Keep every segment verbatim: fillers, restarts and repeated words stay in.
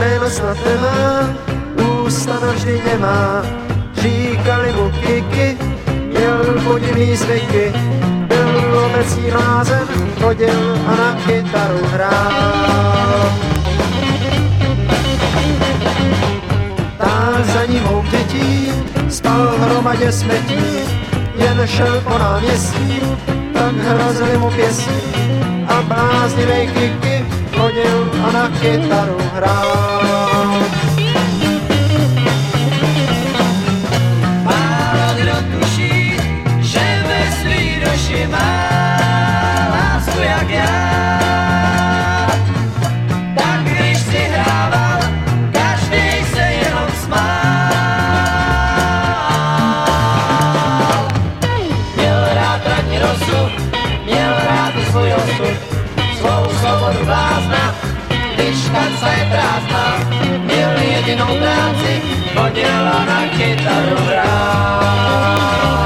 jméno snad nemá, ústa navždy nemá. Říkali mu Kiki, měl podivný zvyky, byl obecní blázen, chodil a na kytaru hrál. Táhl za ním houk dětí, spal v hromadě smetí, jen šel po náměstí, tak hrozili mu pěstí a bláznivej Kiki chodil a na kytaru hrál. Málo kdo tuší, že ve svý duši má lásku jak já. Tak když si hrával, každý se jenom smál. Měl rád ranní rosu, měl rád i svůj osud, svou svobodu blázna, když kanca je prázdná. Měl jedinou práci, chodil a na kytaru hrál.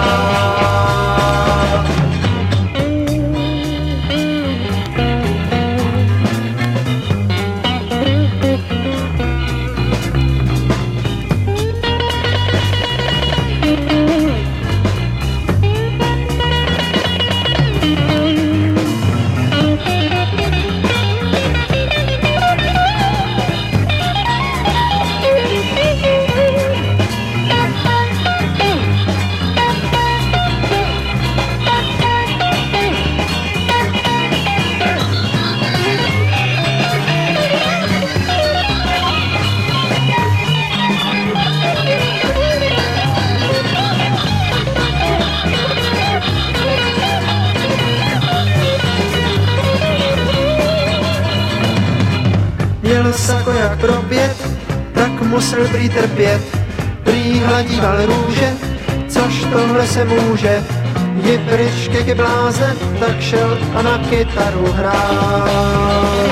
Měl sako jak pro pět, tak musel prý trpět. Prý hladíval růže, což tohle se může. Jdi pryč, Kiki blázen, tak šel a na kytaru hrál.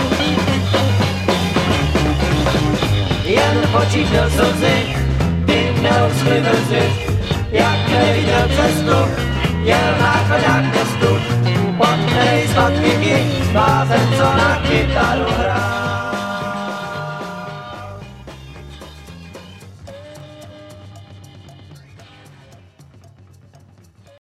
Jen v očích měl slzy, ty neuschly brzy, jak neviděl cestu, jel na chodák městu. Pod který spad Kiki, blázen, co na kytaru